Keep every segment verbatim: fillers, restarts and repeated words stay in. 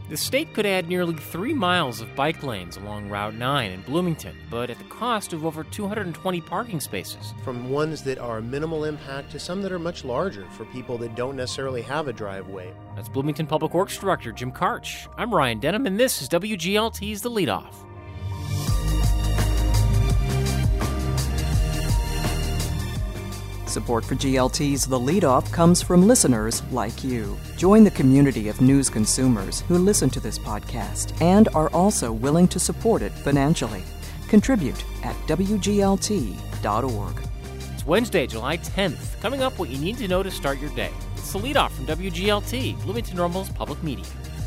The state could add nearly three miles of bike lanes along Route nine in Bloomington, but at the cost of over two hundred twenty parking spaces. From ones that are minimal impact to some that are much larger for people that don't necessarily have a driveway. That's Bloomington Public Works Director Jim Karch. I'm Ryan Denham, and this is W G L T's The Leadoff. Support for G L T's The Leadoff comes from listeners like you. Join the community of news consumers who listen to this podcast and are also willing to support it financially. Contribute at W G L T dot org. It's Wednesday, July tenth. Coming up, what you need to know to start your day. It's The Leadoff from W G L T, Bloomington Normal's public media.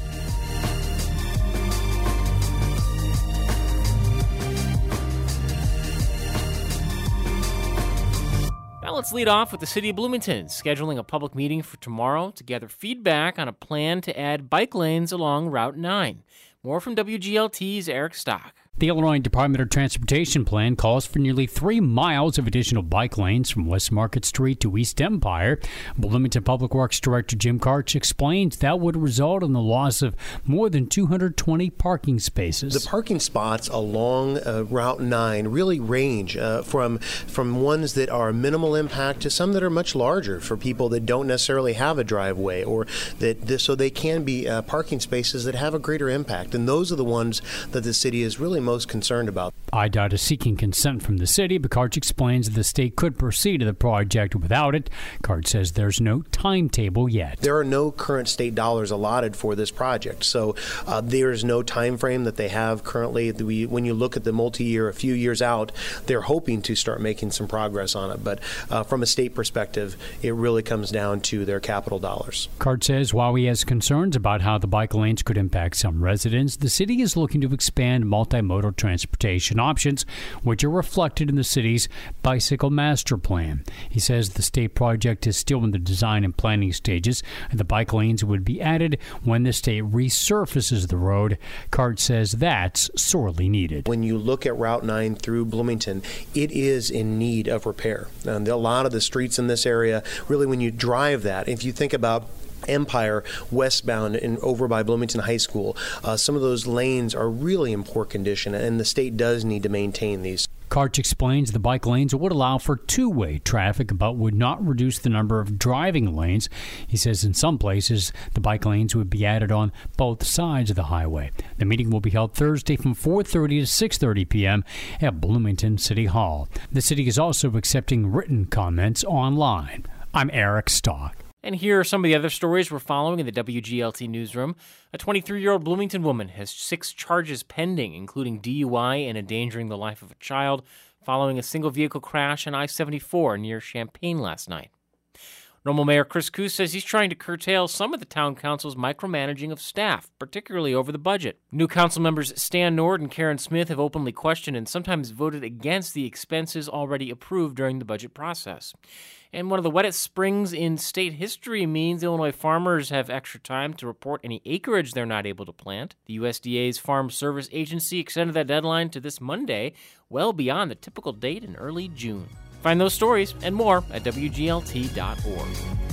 Now let's lead off with the City of Bloomington scheduling a public meeting for tomorrow to gather feedback on a plan to add bike lanes along Route nine. More from W G L T's Eric Stock. The Illinois Department of Transportation plan calls for nearly three miles of additional bike lanes from West Market Street to East Empire. Bloomington Public Works Director Jim Karch explains that would result in the loss of more than two hundred twenty parking spaces. The parking spots along uh, Route nine really range uh, from from ones that are minimal impact to some that are much larger for people that don't necessarily have a driveway, or that this, so they can be uh, parking spaces that have a greater impact. And those are the ones that the city is really most concerned about. I D O T is seeking consent from the city, but Karch explains that the state could proceed to the project without it. Karch says there's no timetable yet. There are no current state dollars allotted for this project, so uh, there is no time frame that they have currently. We, when you look at the multi-year, a few years out, they're hoping to start making some progress on it, but uh, from a state perspective, it really comes down to their capital dollars. Karch says while he has concerns about how the bike lanes could impact some residents, the city is looking to expand multimodal transportation options, which are reflected in the city's bicycle master plan. He says the state project is still in the design and planning stages, and the bike lanes would be added when the state resurfaces the road. Karch says that's sorely needed. When you look at Route nine through Bloomington, it is in need of repair. And a lot of the streets in this area, really when you drive that, if you think about Empire westbound and over by Bloomington High School, uh, some of those lanes are really in poor condition, and the state does need to maintain these. Karch explains the bike lanes would allow for two-way traffic, but would not reduce the number of driving lanes. He says in some places, the bike lanes would be added on both sides of the highway. The meeting will be held Thursday from four thirty to six thirty p.m. at Bloomington City Hall. The city is also accepting written comments online. I'm Eric Stock. And here are some of the other stories we're following in the W G L T newsroom. A twenty-three-year-old Bloomington woman has six charges pending, including D U I and endangering the life of a child, following a single-vehicle crash on I seventy-four near Champaign last night. Normal Mayor Chris Coos says he's trying to curtail some of the town council's micromanaging of staff, particularly over the budget. New council members Stan Nord and Karen Smith have openly questioned and sometimes voted against the expenses already approved during the budget process. And one of the wettest springs in state history means Illinois farmers have extra time to report any acreage they're not able to plant. The U S D A's Farm Service Agency extended that deadline to this Monday, well beyond the typical date in early June. Find those stories and more at W G L T dot org.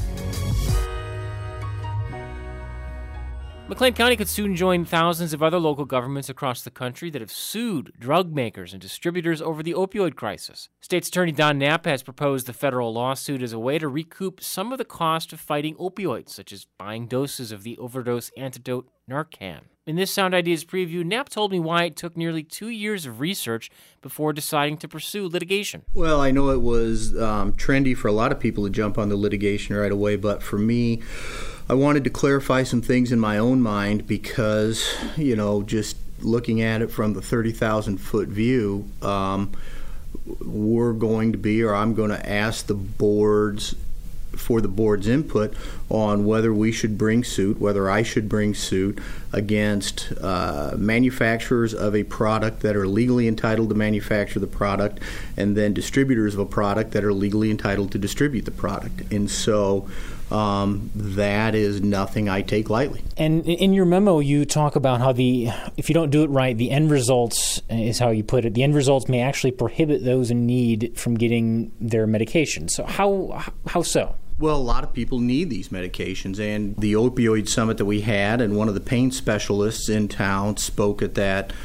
McLean County could soon join thousands of other local governments across the country that have sued drug makers and distributors over the opioid crisis. State's Attorney Don Knapp has proposed the federal lawsuit as a way to recoup some of the cost of fighting opioids, such as buying doses of the overdose antidote Narcan. In this Sound Ideas preview, Knapp told me why it took nearly two years of research before deciding to pursue litigation. Well, I know it was um, trendy for a lot of people to jump on the litigation right away, but for me, I wanted to clarify some things in my own mind because, you know, just looking at it from the thirty thousand foot view, um, we're going to be, or I'm going to ask the boards for the board's input on whether we should bring suit, whether I should bring suit against uh, manufacturers of a product that are legally entitled to manufacture the product, and then distributors of a product that are legally entitled to distribute the product. And so um, that is nothing I take lightly. And in your memo, you talk about how the, if you don't do it right, the end results, is how you put it, the end results may actually prohibit those in need from getting their medication. So how how so? Well, a lot of people need these medications, and the opioid summit that we had, and one of the pain specialists in town spoke at that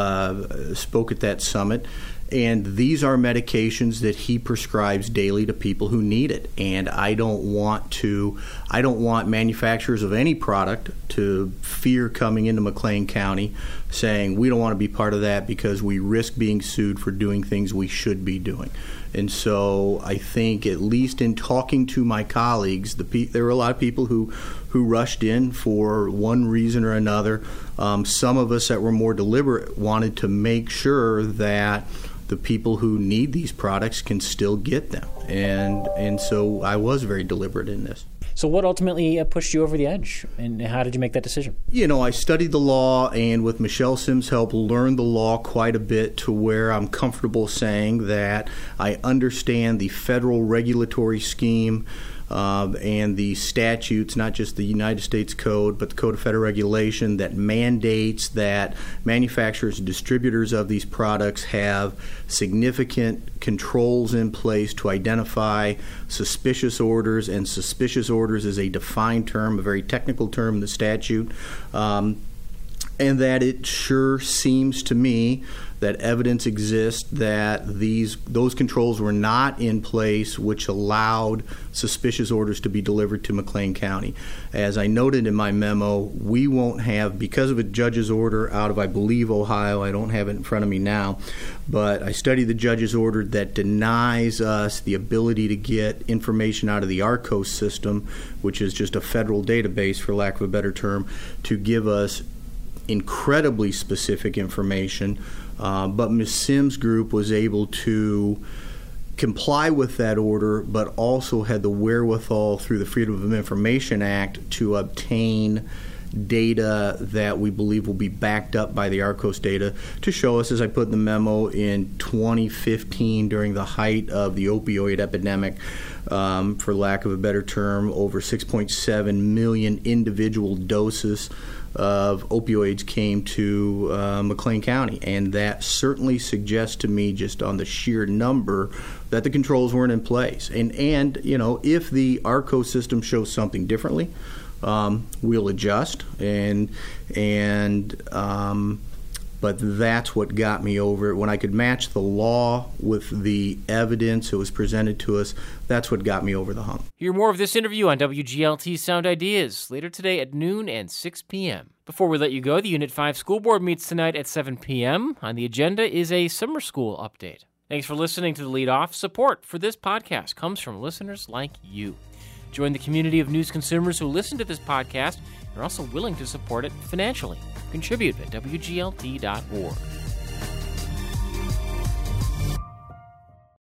uh, spoke at that summit. And these are medications that he prescribes daily to people who need it. And I don't want to, I don't want manufacturers of any product to fear coming into McLean County saying we don't want to be part of that because we risk being sued for doing things we should be doing. And so I think, at least in talking to my colleagues, the pe- there were a lot of people who, who rushed in for one reason or another. Um, some of us that were more deliberate wanted to make sure that the people who need these products can still get them. And and so I was very deliberate in this. So what ultimately uh, pushed you over the edge, and how did you make that decision? You know, I studied the law, and with Michelle Sims' help, learned the law quite a bit to where I'm comfortable saying that I understand the federal regulatory scheme Uh, and the statutes, not just the United States Code, but the Code of Federal Regulation that mandates that manufacturers and distributors of these products have significant controls in place to identify suspicious orders, and suspicious orders is a defined term, a very technical term in the statute, um, and that it sure seems to me that evidence exists that these those controls were not in place, which allowed suspicious orders to be delivered to McLean County. As I noted in my memo, we won't have, because of a judge's order out of, I believe, Ohio, I don't have it in front of me now, but I studied the judge's order that denies us the ability to get information out of the ARCOS system, which is just a federal database, for lack of a better term, to give us incredibly specific information. Uh, but Miz Sims' group was able to comply with that order, but also had the wherewithal through the Freedom of Information Act to obtain data that we believe will be backed up by the ARCOS data to show us, as I put in the memo, in twenty fifteen, during the height of the opioid epidemic, um, for lack of a better term, over six point seven million individual doses of opioids came to uh, McLean County, and that certainly suggests to me, just on the sheer number, that the controls weren't in place. And, and you know, if the ARCOS system shows something differently, um, we'll adjust. And and um, but that's what got me over it. When I could match the law with the evidence that was presented to us, that's what got me over the hump. Hear more of this interview on W G L T Sound Ideas later today at noon and six p.m. Before we let you go, the Unit five School Board meets tonight at seven p.m. On the agenda is a summer school update. Thanks for listening to The Lead Off. Support for this podcast comes from listeners like you. Join the community of news consumers who listen to this podcast and are also willing to support it financially. Contribute at W G L T dot org.